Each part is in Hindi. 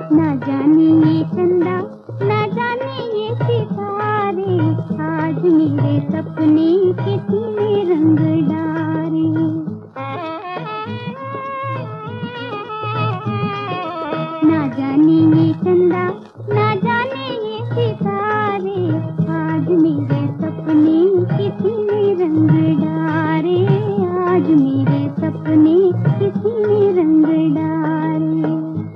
ना जाने ये चंदा, ना जाने ये सितारे, आज मेरे सपने किसी ने रंग डारे। ना जाने ये चंदा, ना जाने ये सितारे, आज मेरे सपने किसी ने रंग डारे, आज मेरे सपने किसी ने रंग डारे।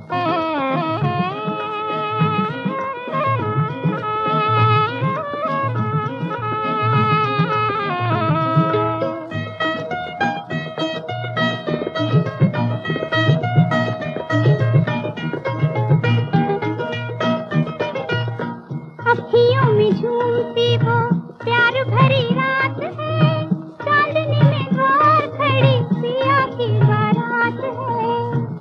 अखियों में झूमती वो प्यार भरी रात है, चांदनी में द्वार खड़ी पिया की बारात है।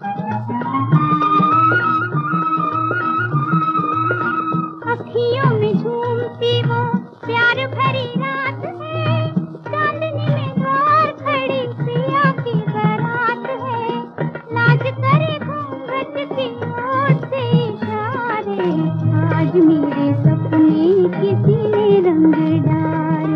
अखियों में झूमती वो प्यार भरी रात है, चांदनी में द्वार खड़ी पिया की बारात है। लाज करे घूंघट की ओर से इशारे, आज मेरे सपने किसी ने रंग डारे।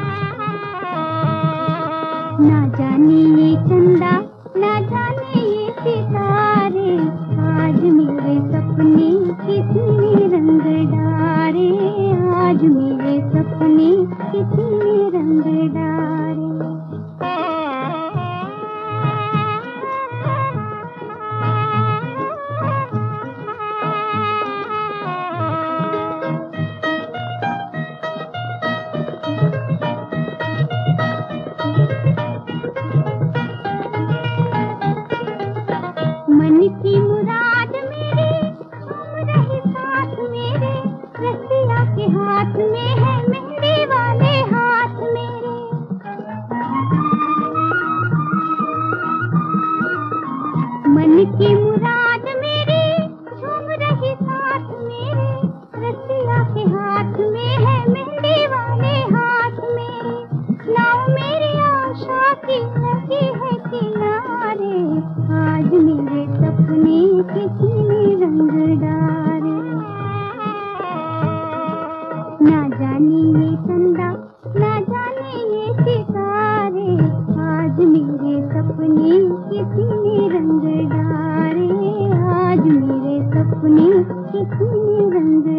ना जाने ये चंदा, ना जाने ये सितारे, आज मेरे सपने किसी ने रंग डारे, आज मेरे सपने किसी ने रंग डारे। मन की मुराद मेरी घूम रही साथ मेरे, रसिया के हाथ में है मेहंदी वाले हाथ मेरे। मन की मुराद मेरी झूम रही साथ मेरे, रसिया के हाथ में है मेहंदी वाले हाथ मेरे। नाव मेरी आशा की लगी है किनारे, आज मेरे सपने किसी ने रंग डारे। ना जाने ये चंदा, ना जाने ये सितारे, आज मेरे सपने किसी ने रंग डारे, आज मेरे सपने किसी ने रंग